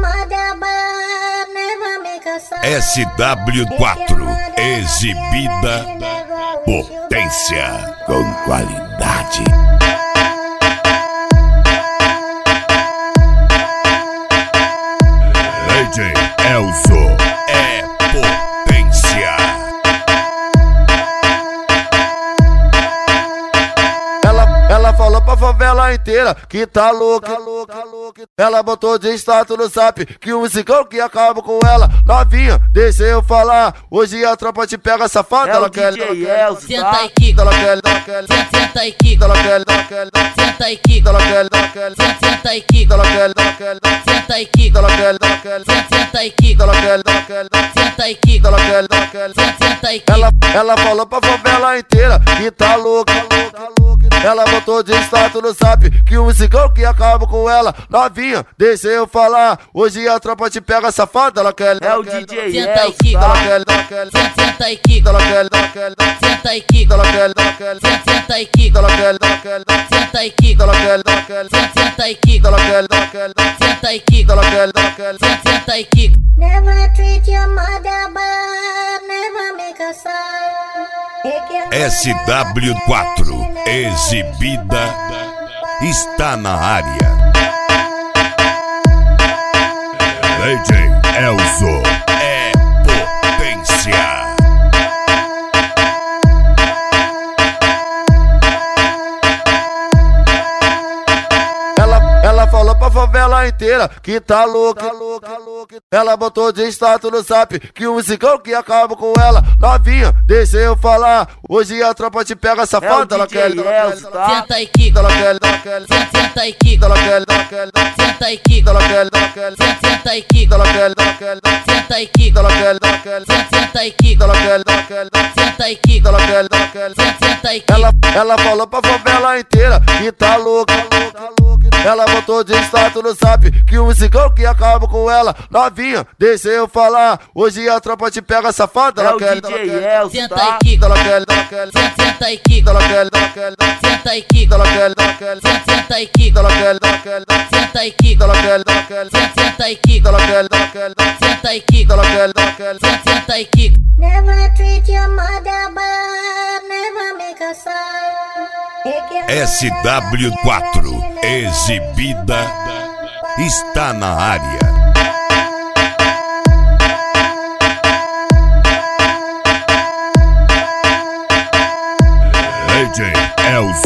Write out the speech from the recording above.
SW4, exibida potência com qualidade. DJ Elzo é potência. Ela falou pra favela inteira que tá louca. Ela botou de status no zap que o musicão que acaba com ela. Novinha, deixa eu falar. Hoje a tropa te pega safada. Ela quer, senta e quica. ela quer, Senta e quica. ela quer, Senta e quica. ela quer, Senta e quica. ela quer, Senta e quica. ela quer, Senta e quica. ela quer, Senta e quica. ela quer. Senta e quica. Ela falou pra favela inteira que tá louca. Ela botou de status no zap que o musicão que acaba com ela. Novinha, deixa eu falar. Hoje a tropa te pega safada. Ela quer, senta e quica. ela quer, Senta e quica. ela quer, Senta e quica. ela quer, Senta e quica. ela quer, Senta e quica. ela quer, Senta e quica. ela quer, Senta e quica. ela quer, Senta e quica. Never treat your mother bad, never make her sad. SW4, exibida, está na área. DJ Elzo é potência. Ela falou pra favela inteira que tá louca. Ela botou de status no zap que o musicão que acaba com ela. Novinha, deixa eu falar. Hoje a tropa te pega safada. Ela quer, Senta e quica. ela quer, Senta e quica. ela quer, Senta e quica. ela quer, Senta e quica. ela quer, Senta e quica. ela quer, Senta e quica. ela quer, Senta e quica. ela quer. Senta e quica. Ela falou pra favela inteira que tá louca. Ela botou de status no zap que o musicão que acaba com ela. Novinha, deixa eu falar. Hoje a tropa te pega safada. Ela quer, Senta e quica. ela quer, Senta e quica. ela quer, Senta e quica. ela quer, Senta e quica. ela quer, Senta e quica. ela quer, Senta e quica. ela quer, Senta e quica. ela quer, Senta e quica. Never treat your mother bad, never make her sad. SW4, exibida, está na área. DJ Elzo